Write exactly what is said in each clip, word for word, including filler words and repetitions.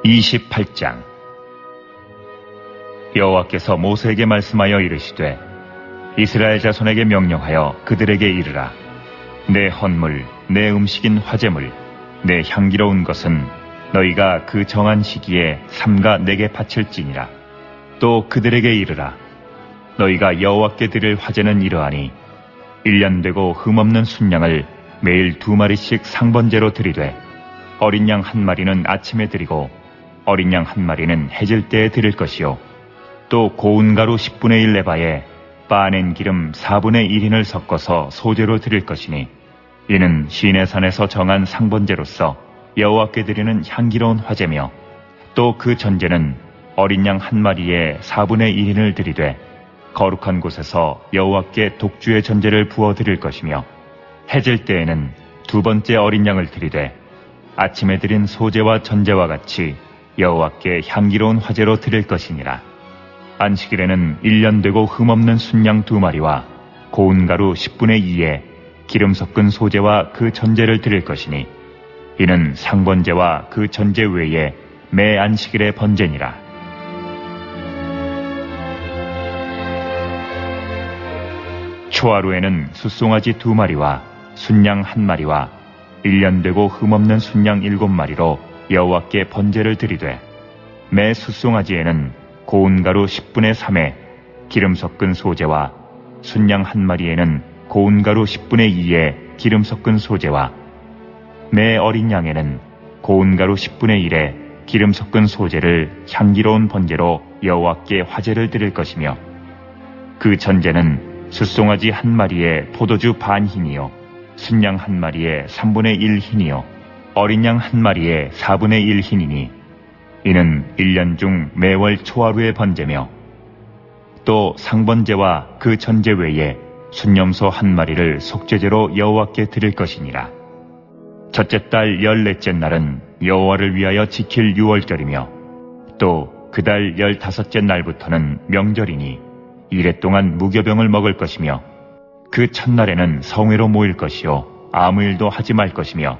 이십팔 장. 여호와께서 모세에게 말씀하여 이르시되 이스라엘 자손에게 명령하여 그들에게 이르라. 내 헌물, 내 음식인 화제물, 내 향기로운 것은 너희가 그 정한 시기에 삼가 내게 바칠지니라. 또 그들에게 이르라. 너희가 여호와께 드릴 화제는 이러하니 일 년 되고 흠없는 순양을 매일 두 마리씩 상번제로 드리되 어린 양 한 마리는 아침에 드리고 어린 양 한 마리는 해질 때에 드릴 것이요. 또 고운 가루 십분의 일 에바에 빻아낸 기름 사분의 일인을 섞어서 소제로 드릴 것이니 이는 시내산에서 정한 상번제로서 여호와께 드리는 향기로운 화제며 또 그 전제는 어린 양 한 마리에 사분의 일인을 드리되 거룩한 곳에서 여호와께 독주의 전제를 부어 드릴 것이며 해질 때에는 두 번째 어린 양을 드리되 아침에 드린 소제와 전제와 같이 여호와께 향기로운 화제로 드릴 것이니라. 안식일에는 일 년 되고 흠없는 순양 두 마리와 고운 가루 십분의 이에 기름 섞은 소제와 그 전제를 드릴 것이니 이는 상번제와 그 전제 외에 매 안식일의 번제니라. 초하루에는 숫송아지 두 마리와 순양 한 마리와 일 년 되고 흠없는 순양 일곱 마리로 여호와께 번제를 드리되 매 숫송아지에는 고운 가루 십분의 삼에 기름 섞은 소제와 순양 한 마리에는 고운 가루 십분의 이에 기름 섞은 소제와 매 어린 양에는 고운 가루 십분의 일에 기름 섞은 소제를 향기로운 번제로 여호와께 화제를 드릴 것이며 그 전제는 숫송아지 한 마리에 포도주 반 흰이요 순양 한 마리에 삼분의 일 흰이요 어린 양 한 마리에 사분의 일 흰이니 이는 일 년 중 매월 초하루의 번제며 또 상번제와 그 전제 외에 순염소 한 마리를 속죄제로 여호와께 드릴 것이니라. 첫째 달 열넷째 날은 여호와를 위하여 지킬 유월절이며 또 그 달 열다섯째 날부터는 명절이니 이래 동안 무교병을 먹을 것이며 그 첫날에는 성회로 모일 것이요 아무 일도 하지 말 것이며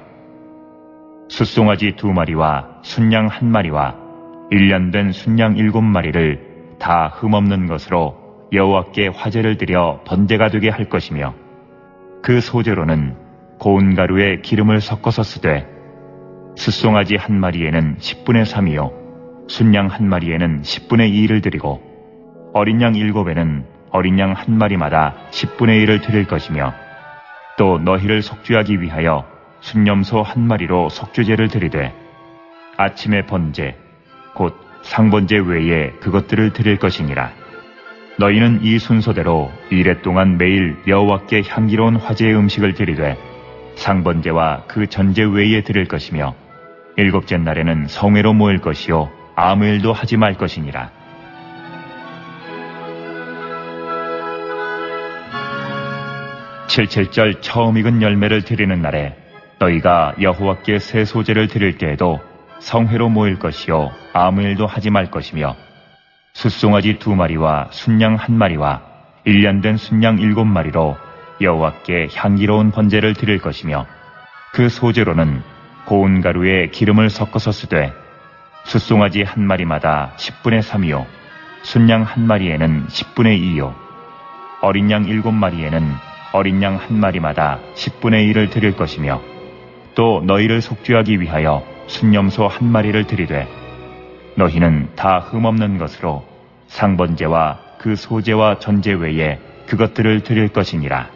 숫송아지 두 마리와 순양 한 마리와 일 년 된 순양 일곱 마리를 다 흠없는 것으로 여호와께 화제를 드려 번제가 되게 할 것이며 그 소제로는 고운 가루에 기름을 섞어서 쓰되 숫송아지 한 마리에는 십분의 삼이요 순양 한 마리에는 십분의 이를 드리고 어린 양 일곱에는 어린 양 한 마리마다 십분의 일을 드릴 것이며 또 너희를 속죄하기 위하여 순염소 한 마리로 속죄제를 드리되 아침의 번제 곧 상번제 외에 그것들을 드릴 것이니라. 너희는 이 순서대로 이래 동안 매일 여호와께 향기로운 화제의 음식을 드리되 상번제와 그 전제 외에 드릴 것이며 일곱째 날에는 성회로 모일 것이요 아무 일도 하지 말 것이니라. 칠칠절 처음 익은 열매를 드리는 날에 너희가 여호와께 새 소제를 드릴 때에도 성회로 모일 것이요 아무 일도 하지 말 것이며 숫송아지 두 마리와 순양 한 마리와 일 년 된 순양 일곱 마리로 여호와께 향기로운 번제를 드릴 것이며 그 소제로는 고운 가루에 기름을 섞어서 쓰되 숫송아지 한 마리마다 십분의 삼이요 순양 한 마리에는 십분의 이요 어린 양 일곱 마리에는 어린 양 한 마리마다 십분의 일을 드릴 것이며 또 너희를 속죄하기 위하여 순염소 한 마리를 드리되 너희는 다 흠없는 것으로 상번제와 그 소제와 전제 외에 그것들을 드릴 것이니라.